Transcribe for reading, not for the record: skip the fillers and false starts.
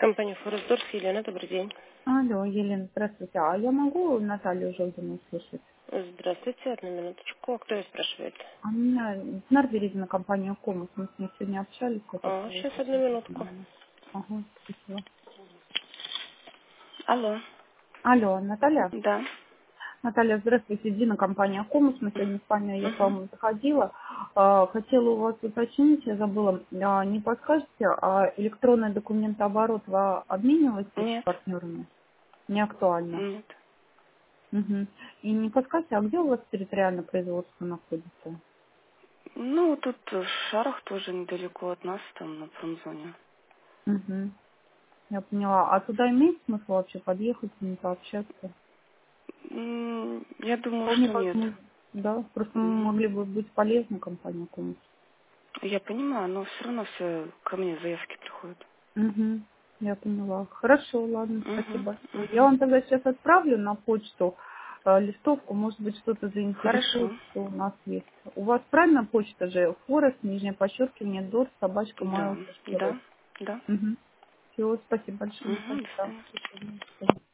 Компания Форесдорс, Елена, добрый день. Алло, Елена, здравствуйте. А я могу Наталью Желдину услышать? Здравствуйте, одну минуточку. А кто ее спрашивает? А меня Динар Березина, компания Комус. Мы с ней сегодня общались. Я так Сейчас одну минутку. Ага, спасибо. Алло. Алло, Наталья? Да. Наталья, здравствуйте. Дина, компания Комус. Мы сегодня с вами, я к Угу. вам заходила. Хотела у вас уточнить, я забыла. Не подскажете, а электронный документооборот вы обмениваетесь с Нет. партнерами? Не актуально. Нет. Угу. И не подскажете, а где у вас территориальное производство находится? Ну, тут в Шарах тоже недалеко от нас, там на промзоне. Угу. Я поняла. А туда имеет смысл вообще подъехать и не пообщаться? Я думаю, Вполне что нет. возможно. Да, просто мы Мгм. могли бы быть полезны компании Комус. Я понимаю, но все равно все ко мне заявки приходят. Угу. Я поняла. Хорошо, ладно, Угу. спасибо большое. Я Угу. вам тогда сейчас отправлю на почту листовку, может быть, что-то заинтересует, Хорошо. что у нас есть. У вас правильно почта же? Форест, нижнее подчеркивание, дор, собачка, Да. mail.ru. Да. Да. Угу. Все, спасибо большое, Угу. Наталья. До Да, свидания. до свидания.